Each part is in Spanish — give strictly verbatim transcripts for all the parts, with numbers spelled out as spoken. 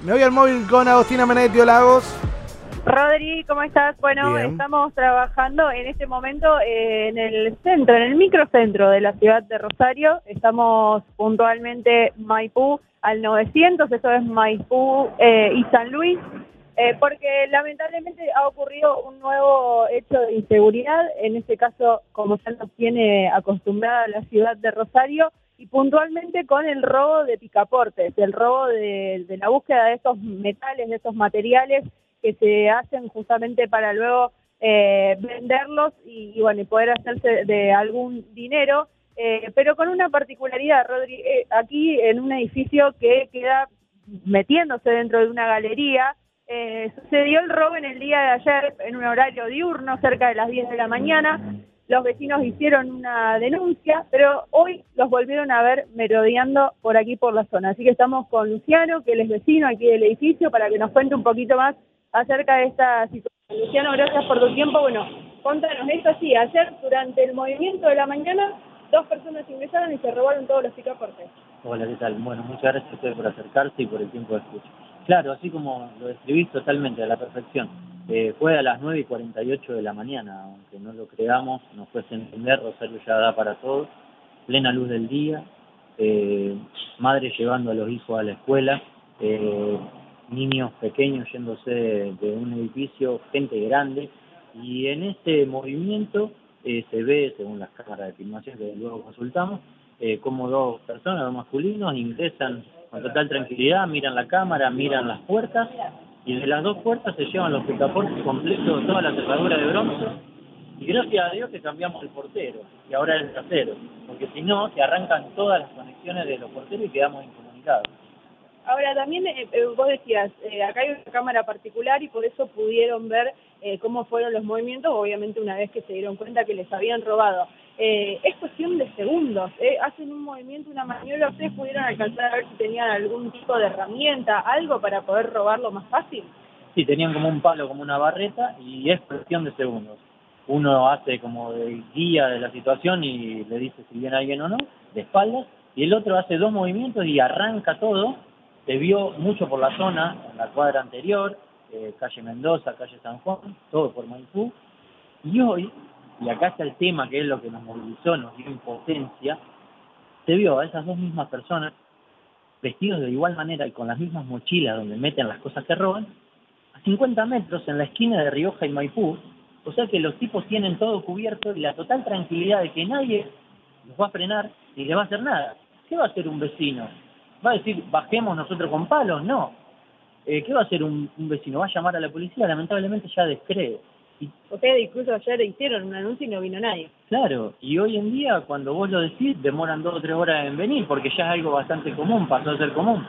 Me voy al móvil con Agostina Menetti. Hola, Agos. Rodri, ¿cómo estás? Bueno, Bien. Estamos trabajando en este momento eh, en el centro, en el microcentro de la ciudad de Rosario. Estamos puntualmente Maipú al novecientos, eso es Maipú eh, y San Luis, eh, porque lamentablemente ha ocurrido un nuevo hecho de inseguridad, en este caso, como ya nos tiene acostumbrada la ciudad de Rosario, y puntualmente con el robo de picaportes, el robo de, de la búsqueda de esos metales, de esos materiales que se hacen justamente para luego eh, venderlos y, y bueno y poder hacerse de algún dinero, eh, pero con una particularidad, Rodri, eh, aquí en un edificio que queda metiéndose dentro de una galería. Eh, sucedió el robo en el día de ayer en un horario diurno, cerca de las diez de la mañana. Los vecinos hicieron una denuncia, pero hoy los volvieron a ver merodeando por aquí por la zona. Así que estamos con Luciano, que él es vecino aquí del edificio, para que nos cuente un poquito más acerca de esta situación. Luciano, gracias por tu tiempo. Bueno, contanos, esto sí, ayer durante el movimiento de la mañana, dos personas ingresaron y se robaron todos los picaportes. Hola, ¿qué tal? Bueno, muchas gracias a ustedes por acercarse y por el tiempo de escucha. Claro, así como lo describís totalmente, a la perfección. Eh, fue a las nueve y cuarenta y ocho de la mañana, aunque no lo creamos, nos cuesta entender, Rosario ya da para todos, plena luz del día, eh, madres llevando a los hijos a la escuela, eh, niños pequeños yéndose de, de un edificio, gente grande, y en este movimiento eh, se ve, según las cámaras de filmación que luego consultamos, eh, como dos personas, dos masculinos, ingresan con total tranquilidad, miran la cámara, miran las puertas, y de las dos puertas se llevan los picaportes completos, toda la cerradura de bronce, y gracias a Dios que cambiamos el portero, y ahora el trasero, porque si no, se arrancan todas las conexiones de los porteros y quedamos incomunicados. Ahora, también eh, eh, vos decías, eh, acá hay una cámara particular y por eso pudieron ver eh, cómo fueron los movimientos, obviamente una vez que se dieron cuenta que les habían robado. Eh, es cuestión de segundos, eh, hacen un movimiento, una maniobra, ¿ustedes pudieron alcanzar a ver si tenían algún tipo de herramienta, algo para poder robarlo más fácil? Sí, tenían como un palo, como una barreta, y es cuestión de segundos. Uno hace como de guía de la situación y le dice si viene alguien o no, de espaldas, y el otro hace dos movimientos y arranca todo. Se vio mucho por la zona, en la cuadra anterior, eh, calle Mendoza, calle San Juan, todo por Maipú. Y hoy, y acá está el tema que es lo que nos movilizó, nos dio impotencia, se vio a esas dos mismas personas vestidos de igual manera y con las mismas mochilas donde meten las cosas que roban, a cincuenta metros en la esquina de Rioja y Maipú. O sea que los tipos tienen todo cubierto y la total tranquilidad de que nadie los va a frenar ni les va a hacer nada. ¿Qué va a hacer un vecino? ¿Va a decir, bajemos nosotros con palos? No. Eh, ¿Qué va a hacer un, un vecino? ¿Va a llamar a la policía? Lamentablemente ya descree. Y, Ustedes incluso ayer hicieron un anuncio y no vino nadie. Claro, y hoy en día cuando vos lo decís demoran dos o tres horas en venir porque ya es algo bastante común, pasó a ser común.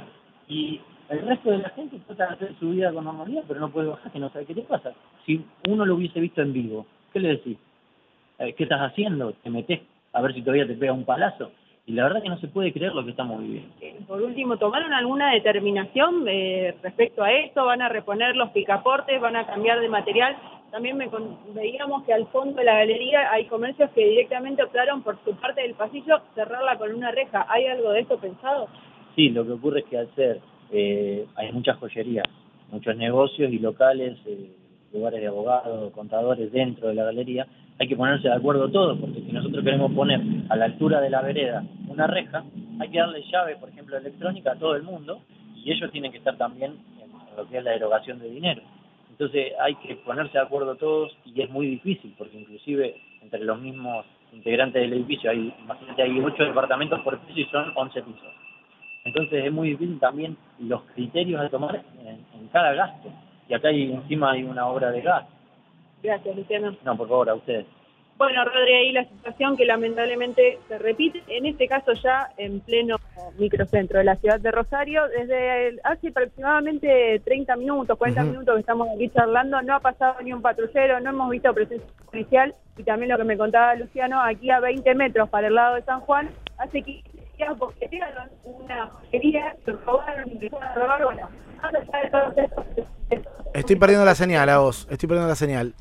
Y el resto de la gente trata de hacer su vida con normalidad, pero no puede bajar, que no sabe qué te pasa. Si uno lo hubiese visto en vivo, ¿qué le decís? Eh, ¿Qué estás haciendo? ¿Te metés a ver si todavía te pega un palazo? Y la verdad que no se puede creer lo que estamos viviendo. Por último, ¿tomaron alguna determinación eh, respecto a esto? ¿Van a reponer los picaportes? ¿Van a cambiar de material? También me con... veíamos que al fondo de la galería hay comercios que directamente optaron por su parte del pasillo cerrarla con una reja. ¿Hay algo de esto pensado? Sí, lo que ocurre es que al ser, eh, hay muchas joyerías, muchos negocios y locales, eh, lugares de abogados, contadores dentro de la galería, hay que ponerse de acuerdo todos, porque si nosotros queremos poner a la altura de la vereda una reja, hay que darle llave, por ejemplo, electrónica a todo el mundo, y ellos tienen que estar también en lo que es la erogación de dinero. Entonces hay que ponerse de acuerdo todos, y es muy difícil, porque inclusive entre los mismos integrantes del edificio, hay, imagínate, hay ocho departamentos por piso y son once pisos. Entonces es muy difícil también los criterios a tomar en, en cada gasto. Y acá hay, encima hay una obra de gas. Gracias, Luciano. No, por favor, a ustedes. Bueno, Rodri, ahí la situación que lamentablemente se repite, en este caso ya en pleno microcentro de la ciudad de Rosario, desde el, hace aproximadamente treinta minutos, cuarenta uh-huh. minutos que estamos aquí charlando, no ha pasado ni un patrullero, no hemos visto presencia policial, y también lo que me contaba Luciano, aquí a veinte metros para el lado de San Juan, hace quince días boquetearon una joyería, se robaron, empezaron a robar, bueno, más allá de todos estos... Estoy perdiendo la señal, a vos, estoy perdiendo la señal.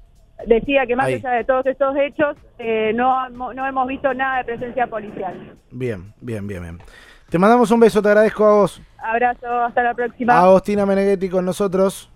Decía que más Ahí. allá de todos estos hechos, eh, no, no hemos visto nada de presencia policial. Bien, bien, bien, bien. Te mandamos un beso, te agradezco a vos. Abrazo, hasta la próxima. Agostina Meneghetti con nosotros.